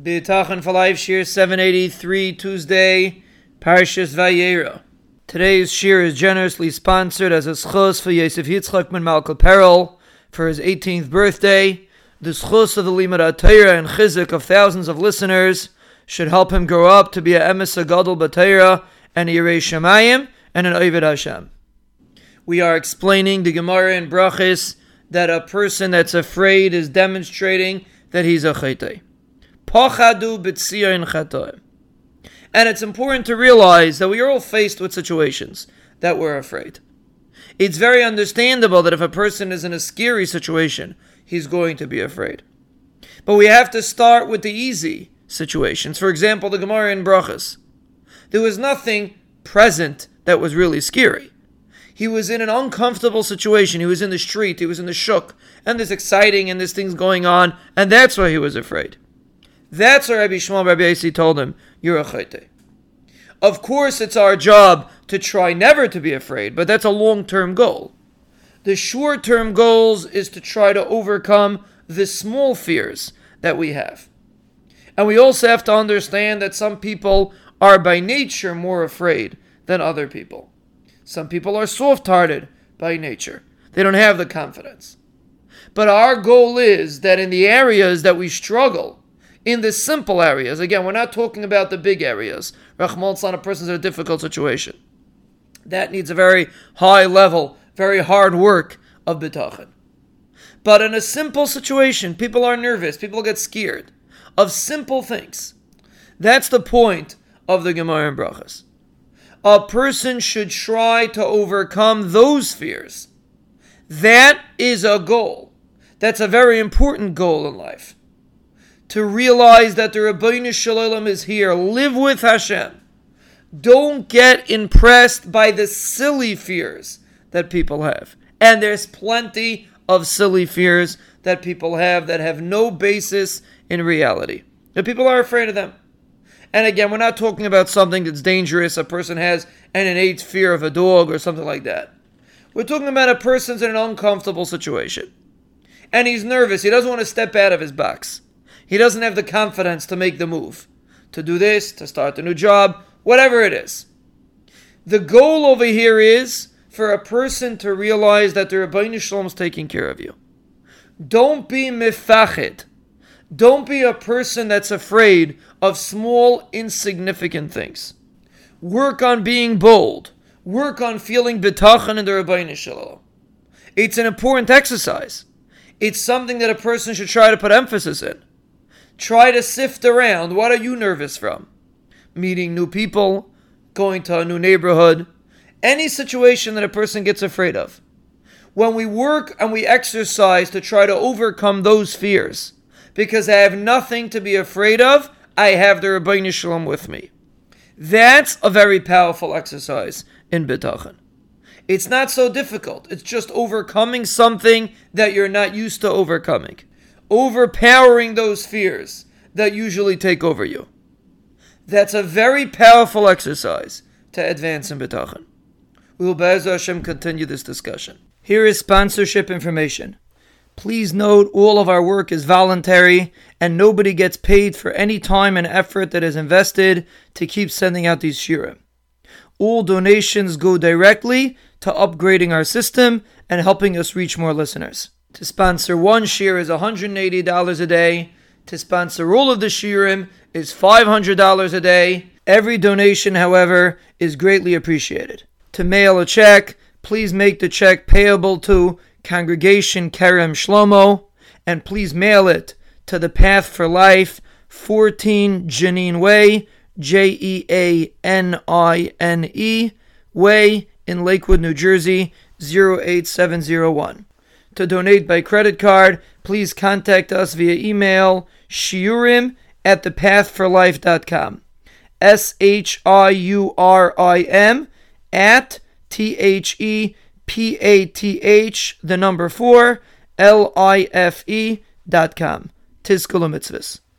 B'tachan for Life, Shir 783, Tuesday, Parshas Vayera. Today's Shir is generously sponsored as a schos for Yosef Yitzchak ben Malka Perel for his 18th birthday. The schos of the Limud HaTorah and chizuk of thousands of listeners should help him grow up to be a emes gadol b'Torah and a Yirei Shamayim and an Oved Hashem. We are explaining the Gemara in Brachos that a person that's afraid is demonstrating that he's a chaytei. Pachadu b'tzion chatoim. And it's important to realize that we are all faced with situations that we're afraid. It's very understandable that if a person is in a scary situation, he's going to be afraid. But we have to start with the easy situations. For example, the Gemara in Brachos. There was nothing present that was really scary. He was in an uncomfortable situation. He was in the street, he was in the shuk, and there's exciting and there's things going on, and that's why he was afraid. That's why Rabbi Shmuel Rabbi Yossi told him, you're a chaytei. Of course, it's our job to try never to be afraid, but that's a long-term goal. The short-term goals is to try to overcome the small fears that we have. And we also have to understand that some people are by nature more afraid than other people. Some people are soft-hearted by nature. They don't have the confidence. But our goal is that in the areas that we struggle, in the simple areas, again, we're not talking about the big areas. Rahman Tzlan, a person's in a difficult situation. That needs a very high level, very hard work of bitachon. But in a simple situation, people are nervous, people get scared of simple things. That's the point of the Gemara in Brachos. A person should try to overcome those fears. That is a goal. That's a very important goal in life. To realize that the Rabbeinu Shalom is here. Live with Hashem. Don't get impressed by the silly fears that people have. And there's plenty of silly fears that people have that have no basis in reality. The people are afraid of them. And again, we're not talking about something that's dangerous. A person has an innate fear of a dog or something like that. We're talking about a person's in an uncomfortable situation. And he's nervous. He doesn't want to step out of his box. He doesn't have the confidence to make the move, to do this, to start a new job, whatever it is. The goal over here is for a person to realize that the Rabbeinu Shalom is taking care of you. Don't be mifached. Don't be a person that's afraid of small, insignificant things. Work on being bold. Work on feeling bitachon in the Rabbeinu Shalom. It's an important exercise. It's something that a person should try to put emphasis in. Try to sift around. What are you nervous from? Meeting new people, going to a new neighborhood, any situation that a person gets afraid of. When we work and we exercise to try to overcome those fears, because I have nothing to be afraid of, I have the Rabbeinu Shalom with me. That's a very powerful exercise in bitachon. It's not so difficult. It's just overcoming something that you're not used to overcoming. Overpowering those fears that usually take over you. That's a very powerful exercise to advance in bitachon. We will, Be'ezer Hashem, continue this discussion. Here is sponsorship information. Please note all of our work is voluntary and nobody gets paid for any time and effort that is invested to keep sending out these shirim. All donations go directly to upgrading our system and helping us reach more listeners. To sponsor one shir is $180 a day. To sponsor all of the shirim is $500 a day. Every donation, however, is greatly appreciated. To mail a check, please make the check payable to Congregation Kerem Shlomo, and please mail it to the Path for Life, 14 Janine Way, Jeanine Way, in Lakewood, New Jersey, 08701. To donate by credit card, please contact us via email, shiurim@thepathforlife.com. SHIURIM at THEPATH 4 LIFE.com. Tizkul Mitzvahs.